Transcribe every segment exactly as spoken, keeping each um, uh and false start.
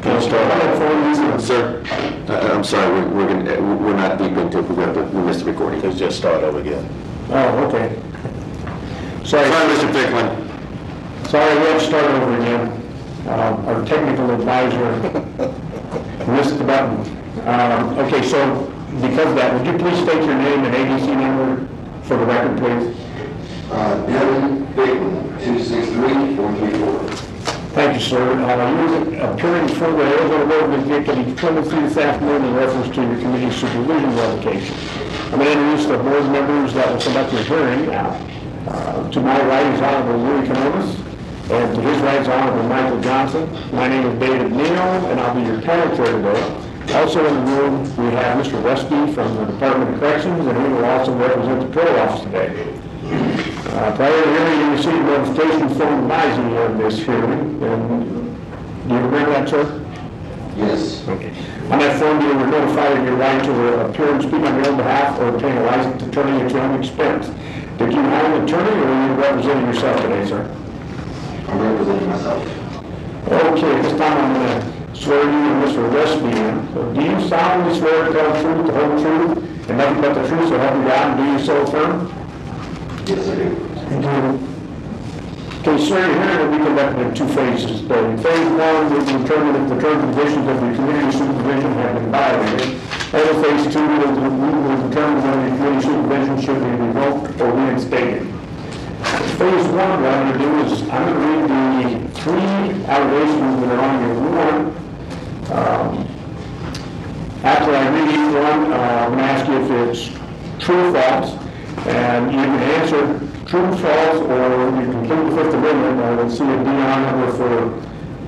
Can you start? Sir, uh, I'm sorry, we're, we're, gonna, we're not deep into it. We have to, we missed the recording. Let's just start over again. Oh, okay. Sorry. Sorry, Mister Ficklin. Sorry, we have to start over again. Um, our technical advisor missed the button. Um, okay, so because of that, would you please state your name and A D C number for the record, please? Uh, Devin Ficklin, two six three, four three four. Thank you, sir. Uh, you are appearing before the Arizona Board of Executive Clemency this afternoon in reference to your committee supervision revocation. I'm going to introduce the board members that will conduct your hearing now. Uh, to my right is Honorable Louis Canonis, and to his right is Honorable Michael Johnson. My name is David Nino, and I'll be your panel chair today. Also in the room, we have Mister Westby from the Department of Corrections, and he will also represent the parole office today. Uh, prior to the hearing, you received notification from advising you of this hearing. And do you remember that, sir? Yes. Okay. On that form, you were notified of your right to appear and speak on your own behalf or obtain a licensed attorney at your own expense. Did you hire an attorney, or are you representing yourself today, sir? I'm representing myself. Okay, this time I'm going to swear you and Mister Westby in. So do you solemnly swear to tell the truth, the whole truth, and nothing but the truth, so help you God, and do you so affirm? Yes, I do. Thank you. Okay, sir, your hearing will be conducted in two phases. In phase one, we will determine if the terms and conditions of the community supervision have been violated. And in phase two, we will, we will determine whether the community supervision should be revoked or reinstated. Phase one, what I'm going to do is I'm going to read the three allegations that are on your warrant. Um, after I read each one, uh, I'm going to ask you if it's true or false. And you can answer true, false, or you can complete the Fifth Amendment. I will see a D R number for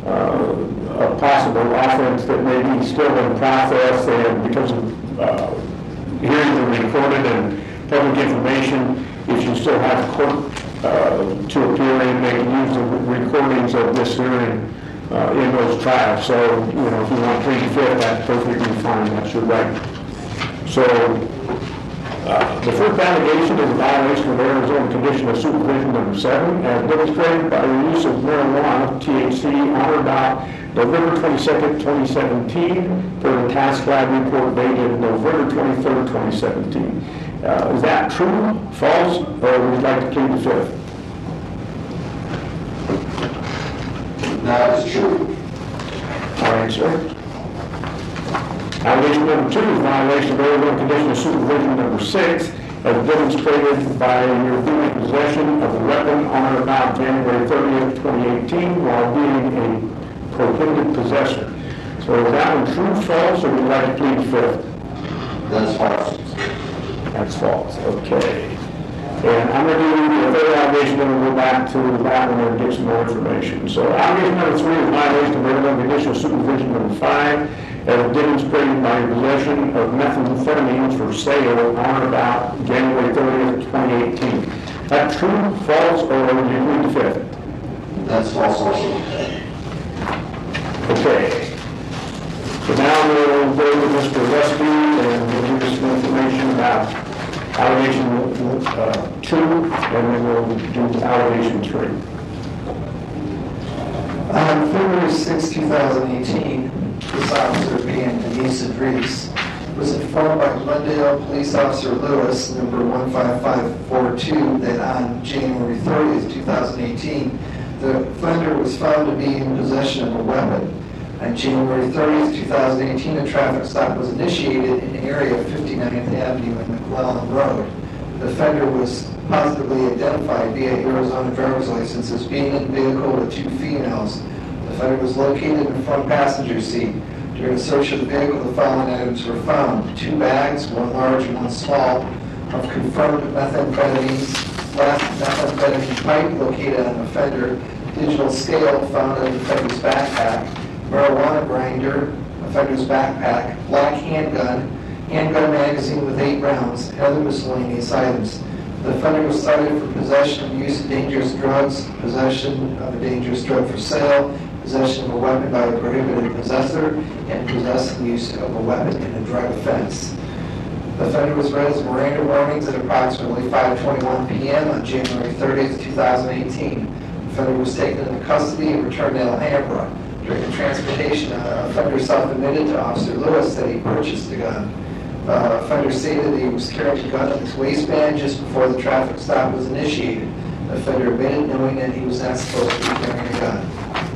uh, a possible offense that may be still in process, and because of uh, hearings are recorded and public information, if you still have court uh, to appear in, they can use the recordings of this hearing uh, in those trials. So, you know, if you want to plead the Fifth, that's perfectly fine. That's your right. So, Uh, the first allegation is a violation of Arizona Condition of Supervision number seven, as demonstrated by the use of marijuana, T H C, on or about November twenty-second, twenty seventeen, per the task lab report dated November twenty-third, twenty seventeen. Uh, is that true, false, or would you like to plead the Fifth? That is true. All right, sir. Allegation number two is violation of Arizona Condition of Supervision number six, as demonstrated by your being in possession of a weapon on or about January thirtieth, twenty eighteen, while being a prohibited possessor. So is that one true, false, or would you like to plead the Fifth? That's false. That's false. Okay. And I'm going to do the third allegation, and we'll go back to that one and get some more information. So allegation number three is violation of Arizona Condition of Supervision number five, as demonstrated by your possession of methamphetamines for sale on or about January thirtieth, twenty eighteen. That true, false, or would you plead the Fifth? That's false also. Okay. So now we'll go to Mister Westby and we'll give us some information about allegation uh, two, and then we'll do allegation three. On February sixth, two thousand eighteen, Police Officer being Denise Idris was informed by Glendale Police Officer Lewis, number one five five four two, that on January thirtieth, two thousand eighteen, the offender was found to be in possession of a weapon. On January thirtieth, two thousand eighteen, a traffic stop was initiated in the area of fifty-ninth Avenue and McClellan Road. The offender was positively identified via Arizona driver's license as being in the vehicle with two females. The offender was located in the front passenger seat. During a search of the vehicle, the following items were found: two bags, one large and one small, of confirmed methamphetamines, black methamphetamine pipe located on the offender, digital scale found in the offender's backpack, marijuana grinder, offender's backpack, black handgun, handgun magazine with eight rounds, and other miscellaneous items. The offender was cited for possession of use of dangerous drugs, possession of a dangerous drug for sale, possession of a weapon by a prohibited possessor, and possessing use of a weapon in a drug offense. The offender was read his Miranda warnings at approximately five twenty-one p m on January thirtieth, two thousand eighteen. The offender was taken into custody and returned to Alhambra. During the transportation, uh, offender self-admitted to Officer Lewis that he purchased the gun. Uh, offender stated that he was carrying a gun in his waistband just before the traffic stop was initiated. The offender admitted knowing that he was not supposed to be carrying a gun.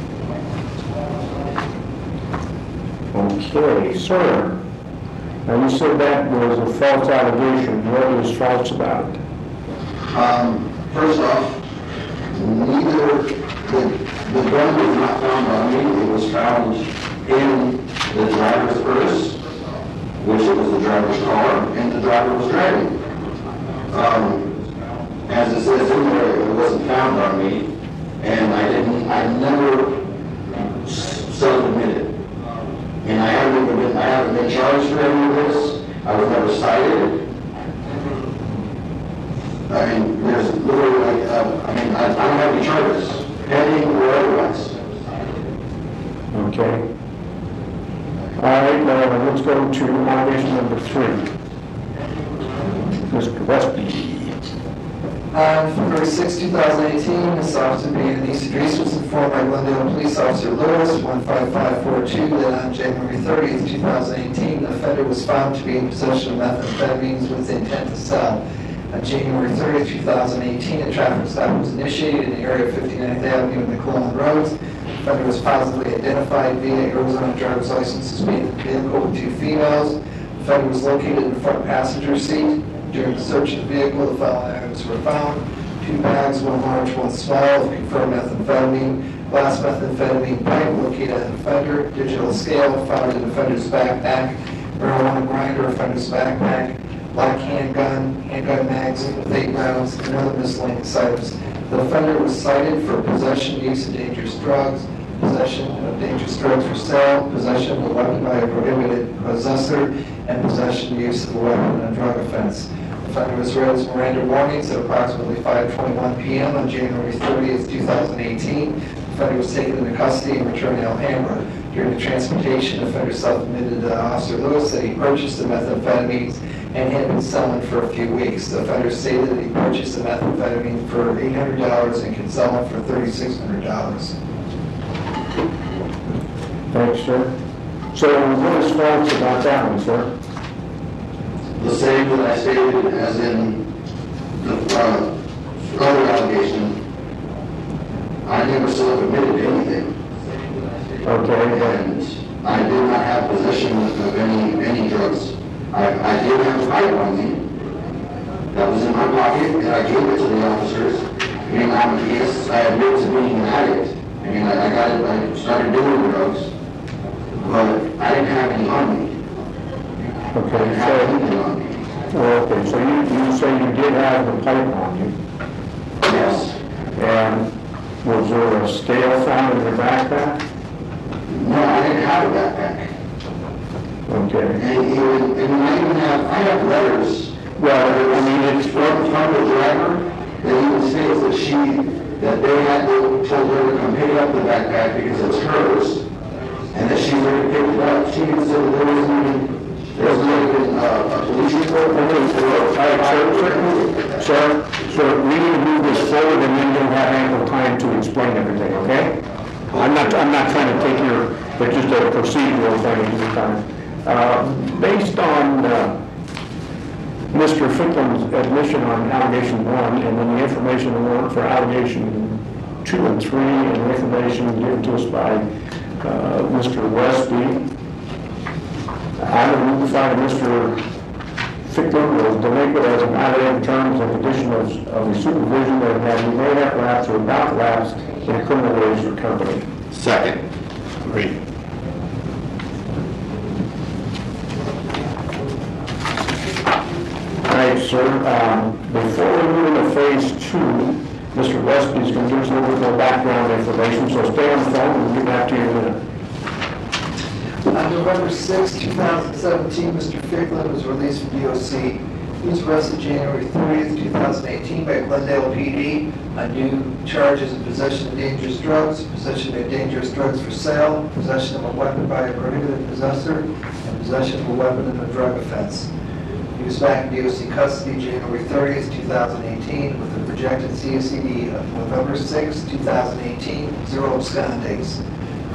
Okay, sir. Now, you said that was a false allegation. What is false about it? Um, first off, neither, the, the gun was not found on me, it was found in the driver's purse, which was the driver's car, and the driver was driving. Um, as it says in there, it wasn't found on me, and I didn't, I never self-admitted. And I haven't even been, I haven't been charged for any of this. I was never cited. I mean, there's literally like, uh, I mean, I, I don't have any charges, pending or otherwise. Okay. All right, now let's go to allegation number three. Mister Westby. On February sixth, two thousand eighteen, Miss Officer being Denise Idris was informed by Glendale Police Officer Lewis, one five five four two, that on January thirtieth, two thousand eighteen, the offender was found to be in possession of methamphetamines with the intent to sell. On January thirtieth, two thousand eighteen, a traffic stop was initiated in the area of fifty-ninth Avenue and McClellan Roads. The offender was positively identified via Arizona driver's license as being in the vehicle with two females. The offender was located in the front passenger seat. During the search of the vehicle, the following items were found: two bags, one large, one small, of confirmed methamphetamine, glass methamphetamine pipe located at the offender, digital scale found in the offender's backpack, marijuana grinder, offender's backpack, black handgun, handgun magazine with eight rounds, and other miscellaneous items. The offender was cited for possession and use of dangerous drugs, possession of dangerous drugs for sale, possession of a weapon by a prohibited possessor, and possession and use of a weapon in a drug offense. The offender was read his Miranda warnings at approximately five twenty-one p m on January thirtieth, two thousand eighteen. The offender was taken into custody and returned to Alhambra. During the transportation, the offender self-admitted to Officer Lewis that he purchased the methamphetamines and had been selling for a few weeks. The offender stated that he purchased the methamphetamine for eight hundred dollars and can sell it for thirty-six hundred dollars. Thanks, sir. So what is false about that one, sir? The same that I stated as in the uh, other allegation. I never self-admitted to anything. Okay, And I did not have possession of any, any drugs. I, I did have a pipe on me that was in my pocket, and I gave it to the officers. I mean, I'm, yes, I admit to being an addict. I mean, I, I got it, I started doing drugs, but I didn't have any on me. I didn't okay, have so, anything on me. well, okay, so you, you say you did have the pipe on you, Yes. and was there a scale found in your backpack? No, I didn't have a backpack. Okay. And even, and I even have, I have letters. Well, I mean, it's, From, from the driver, that even states that she, that they had to, told her to come pick up the backpack because it was hers, and that she already picked it up. She even said that there wasn't even, there wasn't even uh, a police report. all right, sir, sir, sir, we need to move this forward and then you'll have ample time to explain everything, okay? I'm not, I'm not trying to take your, but just a procedural thing this time. Uh, based on, uh, Mister Ficklen's admission on allegation one, and then the information warrant for allegation two and three, and the information given to us by uh, Mister Westby, I would move to find Mister Ficklen was delinquent as a matter in terms of condition of, of the supervision that had he may have lapsed or about lapsed in a criminal ways or company. Second. Agreed. All right, sir, um, before we move into phase two, Mister Westby is going to give us a little bit more background information, so stay on the phone and we'll get back to you in a minute. On November sixth, two thousand seventeen, Mister Ficklen was released from D O C. He was arrested January thirtieth, two thousand eighteen by Glendale P D on new charges of possession of dangerous drugs, possession of dangerous drugs for sale, possession of a weapon by a prohibited possessor, and possession of a weapon in a drug offense. He was back in D O C custody January thirtieth, two thousand eighteen with a projected C S E D of November sixth, two thousand eighteen, zero abscond days.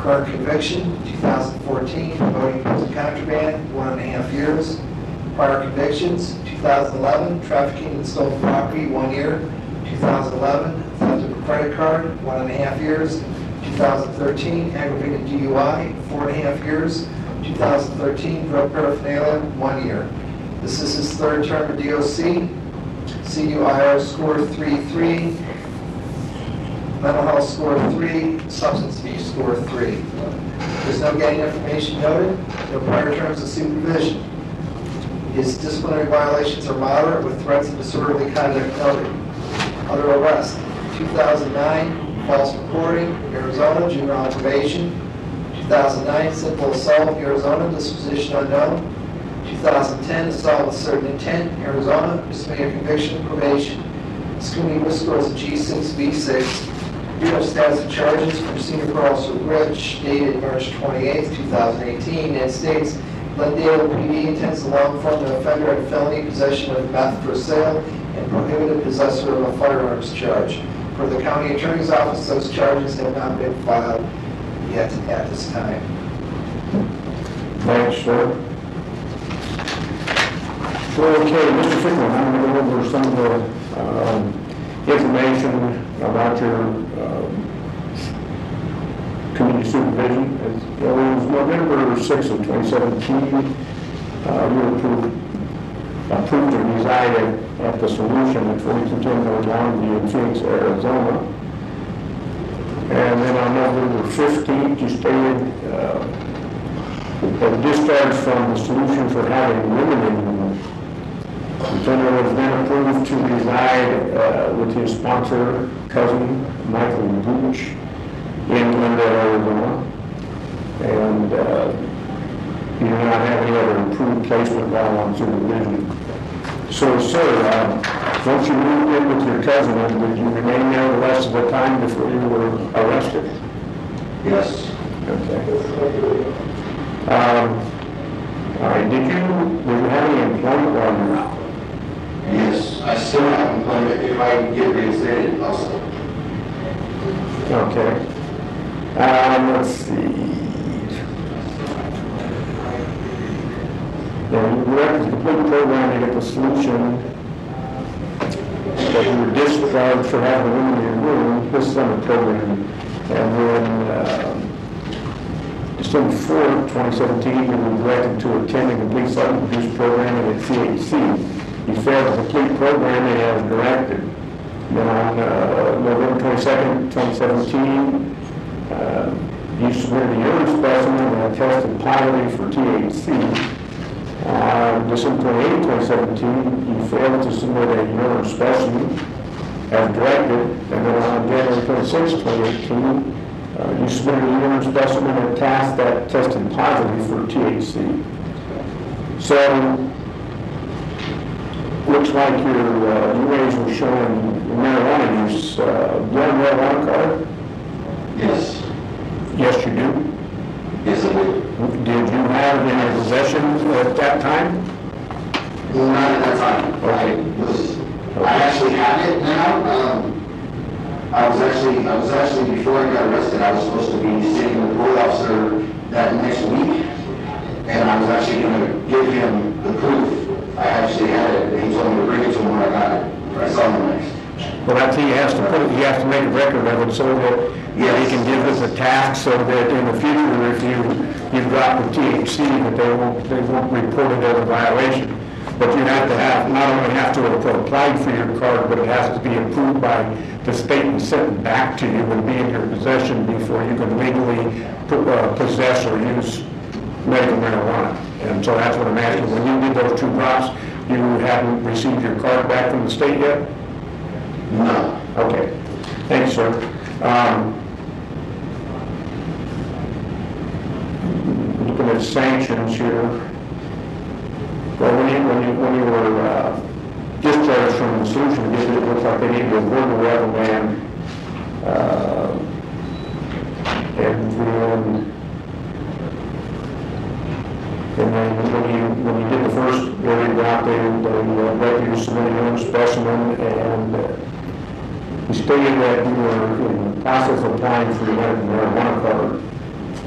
Current conviction, two thousand fourteen, promoting prison contraband, one and a half years. Prior convictions, two thousand eleven, trafficking in stolen property, one year. two thousand eleven, theft of a credit card, one and a half years. two thousand thirteen, aggravated D U I, four and a half years. two thousand thirteen, drug paraphernalia, one year. This is his third term of D O C. C U I R score three three. Mental health score three, substance abuse score three. There's no gang information noted, no prior terms of supervision. His disciplinary violations are moderate with threats of disorderly conduct noted. Other arrest, two thousand nine, false reporting, Arizona, juvenile probation. two thousand nine, simple assault, Arizona, disposition unknown. two thousand ten, assault with certain intent, Arizona, misdemeanor conviction, probation. Scooby Whisper is a G six V six. Bureau status of charges from Senior Patrol Officer Rich, dated March twenty-eighth, two thousand eighteen, and states Glendale P D intends to law enforce an offender at felony possession of meth for sale and prohibited possessor of a firearms charge. For the county attorney's office, those charges have not been filed yet at this time. Thanks, sir. Okay, Mister Fickman, I'm going to go over some of the um, information about your um, community supervision. It was November sixth of twenty seventeen. Uh, you approved, approved to reside at, at the Solution at forty-two ten North Longview in Phoenix, Arizona. And then on November fifteenth, you stated uh, that discharged from the Solution for having women in the room. Lieutenant was then approved to reside uh, with his sponsor, cousin, Michael Gooch, in Glendale, Arizona. And uh, you do not have any other approved placement while on supervision. So, sir, uh, once you moved in with your cousin, did you remain there the rest of the time before you were arrested? Yes. Okay. Um, all right, did you, did you have any employment while you were out? Yes, I still have employment if I get reinstated also. Okay. Um, let's see. Yeah, you were the complete programming at the Solution that you were discharged for having a woman in your room. This is on the program. And then um, December fourth, twenty seventeen, you were directed to attend a complete substance abuse programming at C H C. You failed to complete programming as directed. Then on uh, November twenty-second, twenty seventeen, uh, you submitted a urine specimen and tested positive for T H C. On December twenty-eighth, twenty seventeen, you failed to submit a urine specimen as directed. And then on January twenty-sixth, twenty eighteen, uh, you submitted a urine specimen and task that tested positive for T H C. So, looks like your uh, U As were showing marijuana use. Uh, do you have a marijuana card? Yes. Yes, you do. Yes, I do. Did you have it in your possession at that time? Not at that time. Okay. I was, I actually have it now. Um, I was actually, I was actually, before I got arrested, I was supposed to be sitting with the parole officer that next week. And I was actually going to give him the proof. I actually had it, and he told me to bring it to him when I got it. I saw him next. Well, I think he has to put it, he has to make a record of it so that, yeah, he can give us a task so that in the future, if you, you drop the T H C, that they won't, they won't report it as a violation. But you have to have, not only have to have applied for your card, but it has to be approved by the state and sent back to you and be in your possession before you can legally uh, possess or use medical marijuana. And so that's what I'm asking. When you did those two drops, you haven't received your card back from the state yet? No. Okay. Thanks, sir. Um, looking at sanctions here. Well, when you, when you, when you were uh, discharged from the Solution, it looks like they needed a verbal reprimand. Uh, and then And then when you, when you did the first area route, they, they uh, let you submit your own specimen, and uh, you stated that you were in the process of applying for your medical marijuana card.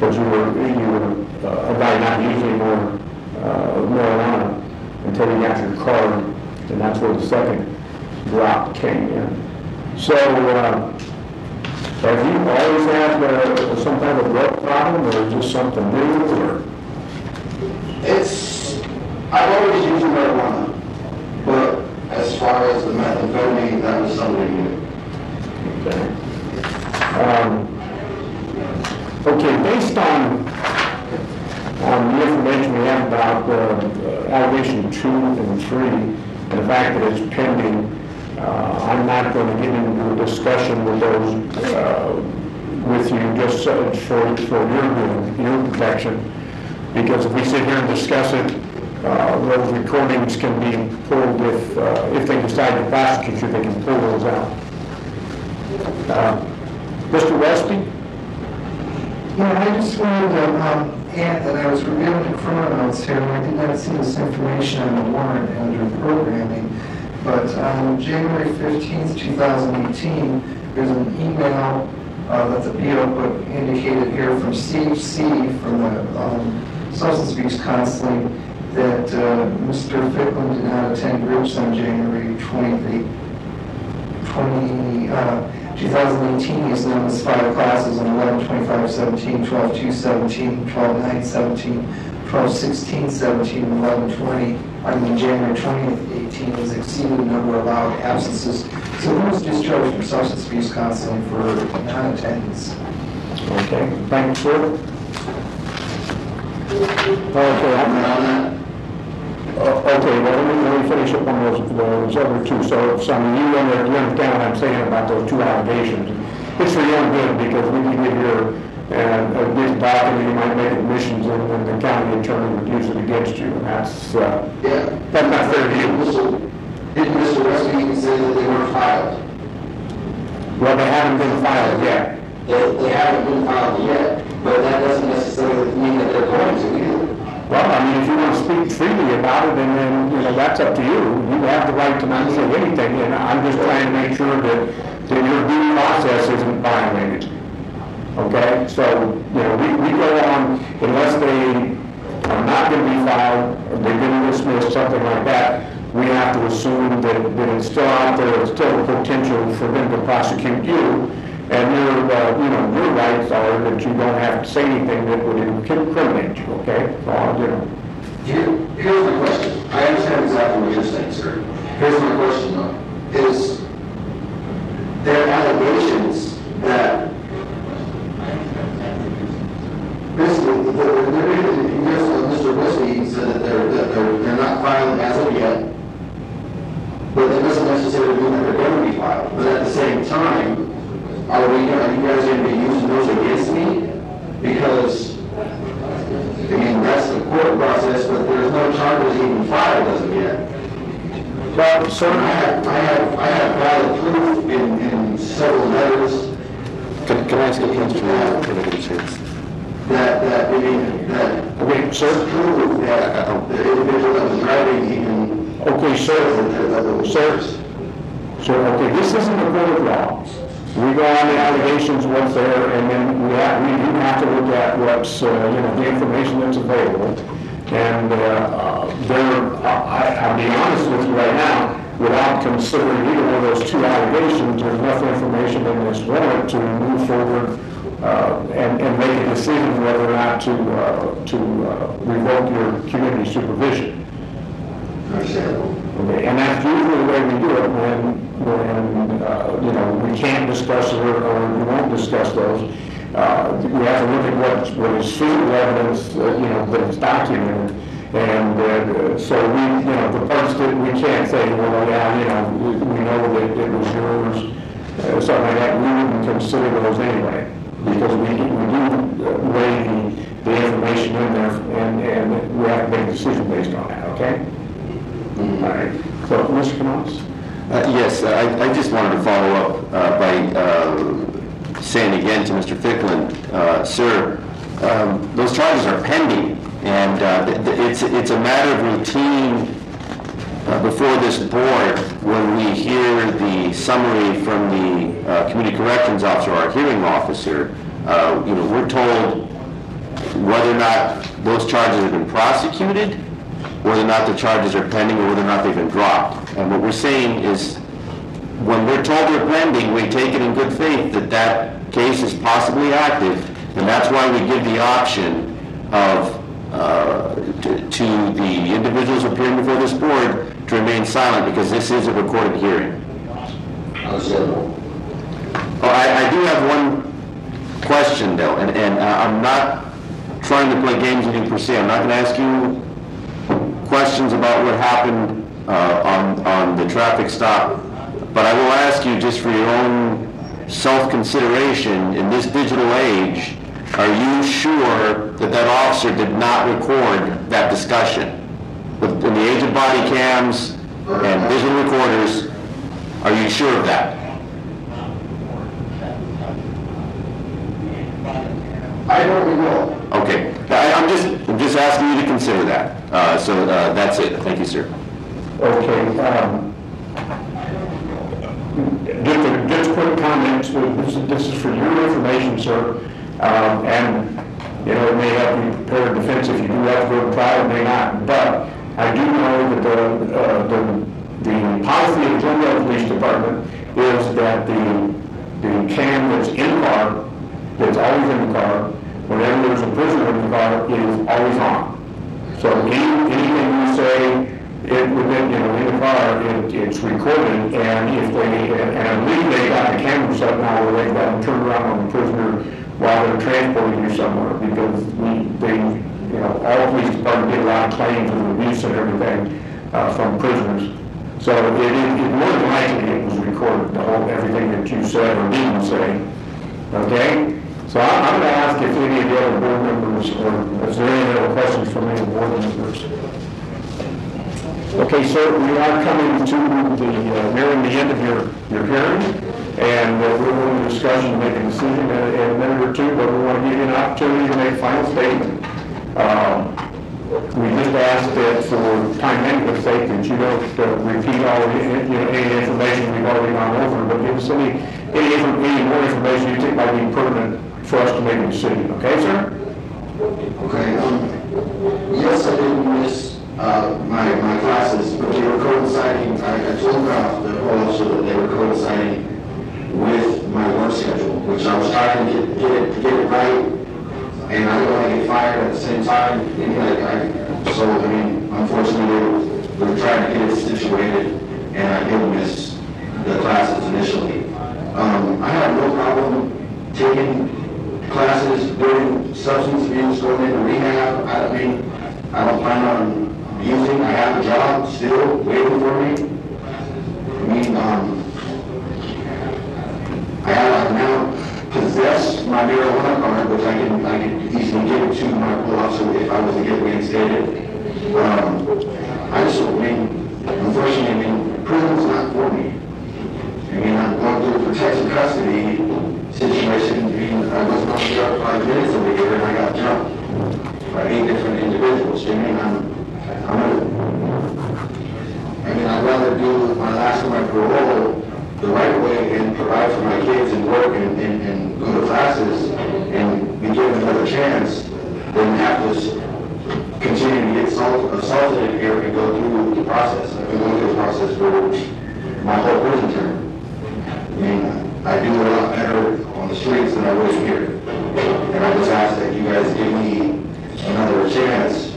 because you were, you were uh, a guy not using more uh, marijuana until you got your card, and that's where the second drop came in. So, uh, have you always had uh, some kind of drug problem, or is this something new, or? It's, I've always used marijuana, but as far as the methamphetamine, that was something new. Okay. Um, okay, based on, on the information we have about uh, allegation two and three, and the fact that it's pending, uh, I'm not going to get into a discussion with those, uh, with you, just so- for, for your good, your protection, because if we sit here and discuss it, uh, those recordings can be pulled if, uh, if they decide to prosecute you, they can pull those out. Uh, Mister Westy? Yeah, I just wanted to um, add that I was reviewing the criminal notes here, and I did not see this information on the warrant under programming. But on January fifteenth, two thousand eighteen, there's an email uh, that the B O put indicated here from Steve C. from the um, Substance Abuse Counseling that uh, Mister Ficklin did not attend groups on January twentieth, twenty, uh, two thousand eighteen. He's now missed five classes on eleven twenty-five seventeen, twelve two seventeen, twelve nine seventeen, twelve sixteen seventeen, and eleven twenty. I mean, January twentieth, eighteen has exceeded the number of allowed absences. So he was discharged from substance abuse counseling for non-attendance. Okay, thank you, sir. Okay, I'm, uh, okay, well, let me, let me finish up on those, those other two. So, so I mean, you understand what I'm saying about those two allegations. It's for your own good, because we can get here and uh, get documented, you might make admissions, and, and the county attorney would use it against you, and that's, uh, Yeah. that's not fair to you. Mister Didn't Mister Westy even say that they weren't filed? Well, they haven't been filed yet. They, they haven't been filed yet, but that doesn't necessarily mean that they're going to either. Well, I mean, if you want to speak freely about it, and then, you know, that's up to you. You have the right to not say anything, and I'm just trying to make sure that, that your due process isn't violated. Okay? So, you know, we, we go on, unless they are not going to be filed, or they've been dismissed, something like that, we have to assume that, that it's still out there, it's still a potential for them to prosecute you. And your, uh, you know, your rights are that you don't have to say anything that would incriminate you, okay? Uh, you know. Here, here's my question. I understand exactly what you're saying, sir. Here's my question, though. Is there allegations that basically, the, the, the, yes, uh, Mister Westy said that they're, that they're, they're not filed as of yet, but that doesn't necessarily mean that they're going to be filed. But at the same time, are we, are you guys going to be using those against me? Because, I mean, that's the court process, but there's no charges even filed as of yet. Well, sir, I have, I have, I have valid proof in, in several letters Can, can I ask a question? Can I get a chance? that, that, I mean, that okay, sir. prove that the individual that was driving even. Okay, sir. Sir. Sir, okay, this isn't a court of law. We go on the allegations, what's there, and then we have, we do have to look at what's, uh, you know, the information that's available. And, uh, uh, there, uh, I, I'll be honest with you right now, without considering either one of those two allegations, there's enough information in this warrant to move forward, uh, and, and make a decision whether or not to, uh, to, uh, revoke your community supervision. Understandable. Okay, and that's usually the way we do it when, when, uh, you know, we can't discuss it or, or we won't discuss those. Uh, we have to look at what, what is physical evidence, uh, you know, that is documented. And, uh, so we, you know, the parts that we can't say, well, yeah, you know, we, we know that it was yours, uh, something like that, we wouldn't consider those anyway. Because we, do- we do uh, weigh the, the information in there and, and we have to make a decision based on that, okay? All right, so, Mister Knopf? Uh, Yes, I, I just wanted to follow up uh, by uh, saying again to Mister Ficklin, uh, sir, um, those charges are pending, and uh, th- th- it's, it's a matter of routine uh, before this board when we hear the summary from the uh, community corrections officer, our hearing officer. Uh, you know, we're told or not those charges have been prosecuted, whether or not the charges are pending, or whether or not they've been dropped. And what we're saying is, when we're told they're pending, we take it in good faith that that case is possibly active, and that's why we give the option of uh, to, to the individuals appearing before this board to remain silent, because this is a recorded hearing. Understandable. Oh, I, I do have one question though, and, and uh, I'm not trying to play games with you per se. I'm not going to ask you questions about what happened uh, on, on the traffic stop, but I will ask you, just for your own self-consideration, in this digital age, are you sure that that officer did not record that discussion? With- In the age of body cams and digital recorders, are you sure of that? I don't recall. Okay, I, I'm just, I'm just asking you to consider that. Uh, so uh, that's it. Thank you, sir. Okay, um, just a, just quick comments, this is, this is for your information, sir, um, and, you know, it may help you prepare a defense if you do have to go to trial, it may not, but I do know that the, uh, the, the policy of the Glendale Police Department is that the, the cam that's in the car, that's always in the car, whenever there's a prisoner in the car, is always on. So any, anything you say, it within, you know, in the car, it, it's recorded, and if they, and, and I believe they got the camera set now where they got them turned around on the prisoner while they're transporting you somewhere, because we, they, you know, all police departments get a lot of claims of abuse and everything, uh, from prisoners. So it, it, it more than likely it was recorded, the whole, everything that you said or didn't say, okay? So I'm, I'm gonna ask if any of the other board members, or is there any other questions from any board members? Okay, sir, we are coming to the, uh, nearing the end of your, your hearing, and uh, we're going to discussion to make a decision in a, in a minute or two, but we want to give you an opportunity to make a final statement. Um, we just ask that for time management sake that you don't uh, repeat all the, you know, any information we've already gone over, but give us any, any, any more information you think might be pertinent for us to make a decision. Okay, sir? Okay, um, yes, I did miss uh, my, my classes, but they were coinciding, I, I told Ralph, the whole officer, that they were coinciding with my work schedule, which I was trying to get, get it, get it right, and I don't want to get fired at the same time, and like, I, so, I mean, unfortunately, we were trying to get it situated, and I did miss the classes initially. Um, I have no problem taking classes, doing substance abuse, going into rehab. I mean, I don't plan on using, I have a job still waiting for me. I mean, um, I have, I now possess my marijuana card, which I can, I can easily give it to my parole officer if I was to get reinstated. Um, I just, I mean, unfortunately, I mean, prison's not for me. I mean, I'm going through a protective custody situation. I mean, I was on the up five minutes over here and I got jumped by eight different individuals. I mean, I'm, I'm gonna, I mean, I'd rather do my last of my parole the right way and provide for my kids and work and, and, and go to classes and be given another chance than have to continue to get assault, assaulted in here and go through the process. I've been going through the process for my whole prison term. I mean, I do a lot better on the streets than I would here. And I just ask that you guys give me another chance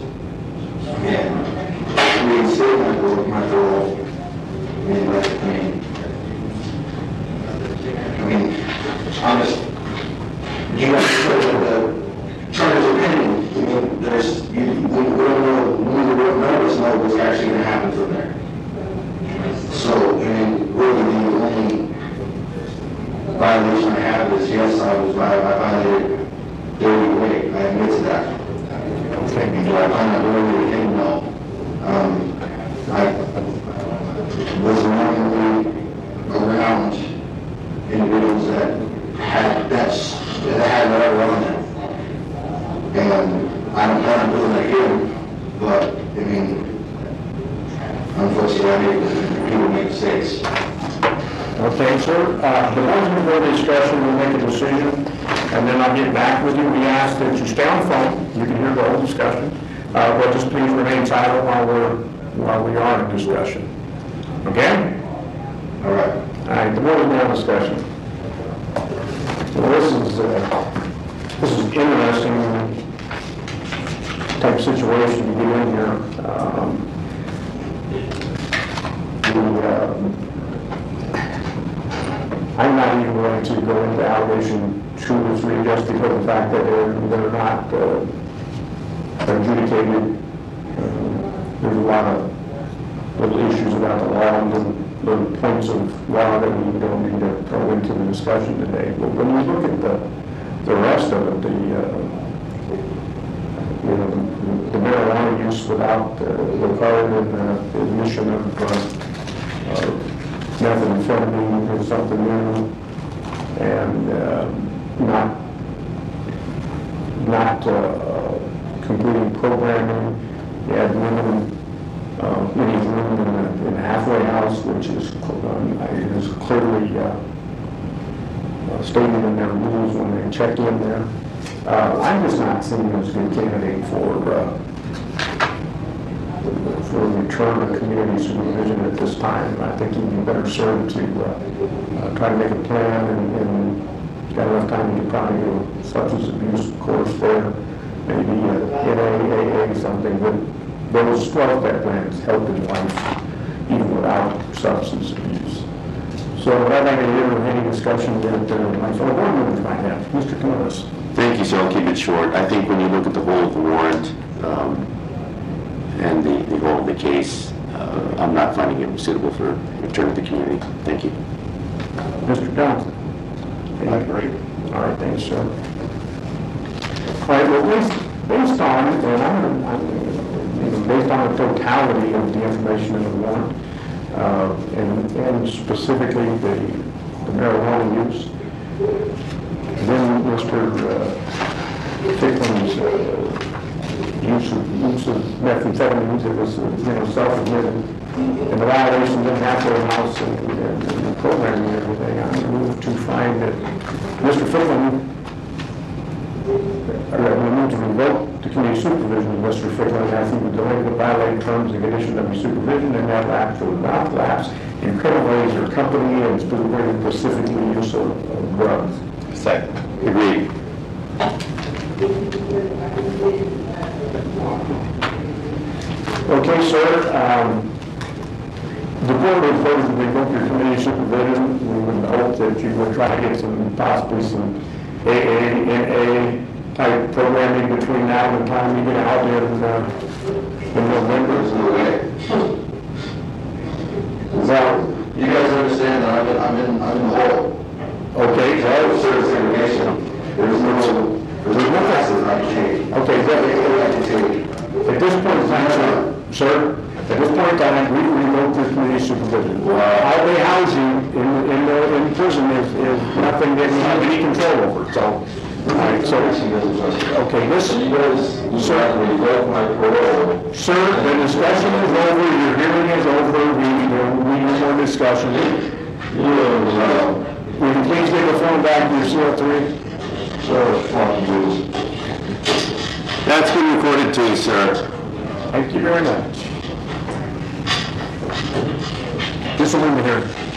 and reinstate my parole. My parole. I mean, like, I mean, I mean, I'm just, you guys said that the charges are pending. I mean, there's, you, we don't know, we none of us know what's actually going to happen from there. So, I mean, really the only violation I have is, yes, I was, I violated dirty way. I admit to that. Okay. Do I plan on doing it again? No. Um, I was normally around individuals that had that's that had whatever on them, and I don't plan on doing it again. But I mean, unfortunately, I make people make mistakes. Okay, sir. Uh, the board's been very discussion, we'll make a decision. and then I'll get back with you. We ask that you stay on the phone, you can hear the whole discussion, uh, but just please remain silent while we're, while we are in discussion. Okay? All right. All right, the board is now in discussion. Well, this is, uh, this is interesting type situation to get in here. Um, the, uh, I'm not even willing to go into allegation two or three just because of the fact that they're, they're not uh, adjudicated. Uh, there's a lot of little issues about the law and little, little points of law that we don't need to throw into the discussion today. But when you look at the, the rest of it, the, uh, you know, the, the marijuana use without uh, the card and uh, the admission of uh, uh, methamphetamine is something new, and uh, not not uh, completing programming. You have minimum uh, any room in the, in the halfway house, which is um, is clearly uh, uh, stated in their rules when they check in there. Uh, I'm just not seeing as a good candidate for uh, for return to community supervision at this time. I think you'd be better served to uh, uh, try to make a plan, and, and got enough time to probably do a substance abuse course there, maybe a N A A A something. But those twelve-step plans help in life, even without substance abuse. So I'd like to hear any discussion that uh, my fellow board members might have. Mister Thomas. Thank you, so I'll keep it short. I think when you look at the whole of the warrant um, and the, the whole of the case, uh, I'm not finding it suitable for return to the community. Thank you. Mister Johnson. I agree. All right, thanks, sir. All right, well, based, based on, and I'm, I'm, you know, based on the totality of the information in the warrant, uh, and, and specifically the, the marijuana use, then Mister Ficklin's uh, use of, use of methamphetamines, it was, uh, you know, self-admitted, and the violations in halfway house and, and, and the programming and everything. I move to find that Mister Ficklin, I move to revoke the community supervision of Mister Ficklin as he would delinquent, violate terms and conditions of his supervision and have lapse or not lapse in criminal ways or company and specifically use of, of drugs. Second. Agreed. Okay, sir. Um, the board would vote to revoke your community supervision. We would hope that you would try to get some, possibly some A A, N A type programming between now and the time you get out in, uh, in November. There's no way. Well, you guys understand that I'm in, I'm in, I'm in the hole. Okay, I have service information. There's no, there's no classes I can take. okay, is that, I can take. at this point in time, sir, sir, at this point in time, we revoke your community supervision. Highway housing in, in, the, in prison is, is nothing that we have any control over, so. All right, so, okay, this, sir, revoke my parole. sir, the discussion is over, your hearing is over, we, we need more discussion. Will you please give the phone back to your C O three? That's been recorded too, sir. Thank you very much. This will end the hearing.